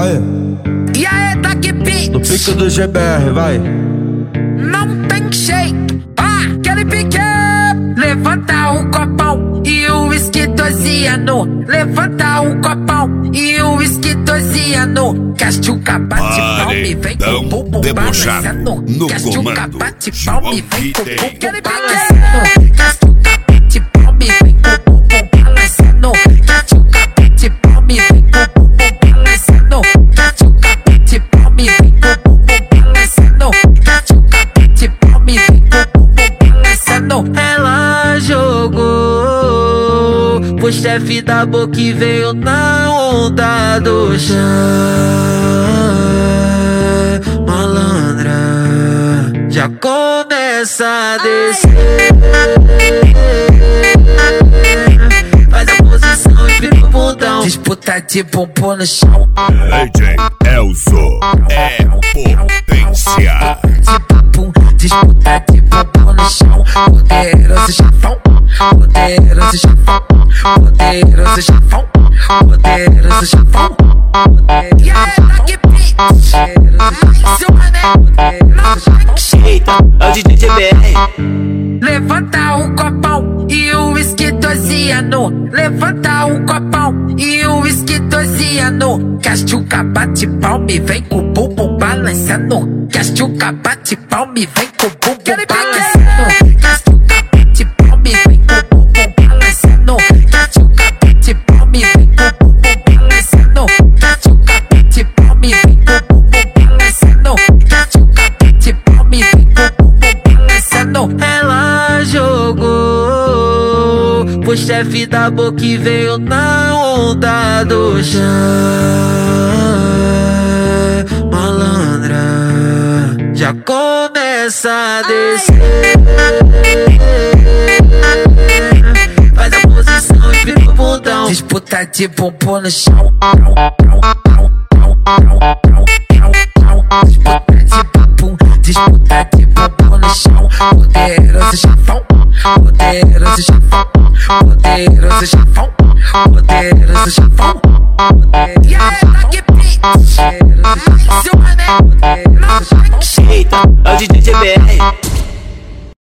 vai. E aí, Dog Beats? No pique do GBR, vai. Não tem jeito, aquele pique. Levanta o copão e o uísque 12 anos. Levanta o copão e o uísque 12 anos. Castuca bate palme, vem com o bumbum balançando. Castuca bate palme, vem com o bumbum balançando. Castuca bate palme, vem com o bumbum balançando. Castuca bate palme, vem com o bumbum balançando. Castuca bate palme, vem com o bumbum balançando. Castuca bate palme, vem com o bumbum balançando. Ela jogou pro chefe da boca e veio na onda do chão. Malandra, já começa a descer. Faz a posição e vira o bundão. Disputa de bumbum no chão. DJ Elzo é potência. Disputa de bumbum no chão. Poderoso chefão, poderoso chefão, poderoso chefão, poderoso chefão. E aí, Dog Beats? Seu mané, Eita, é o DJ GBR. levanta o copão e o uísque 12 anos. Levanta o copão e o uísque 12 anos. Castuca bate palme, vem com o bumbum balançando. Castuca bate palme, vem com o bumbum balançando. Castuca bate palme, vem com o bumbum balançando. Castuca bate palme, vem com o bumbum balançando. Castuca bate palme, vem com o bumbum balançando. Castuca bate palme, vem com o bumbum balançando. Ela jogou pro chefe da boca e veio na onda do chão. Malandra, já começa a descer. Faz a posição e vira o bundão. Disputa de bumbum no chão. Disputa de bumbum no chão. Poderoso chefão, poderoso chefão, poderoso chefão, poderoso chefão. E aí, Dog Beats? Seu mané, Eita, é o DJ GBR.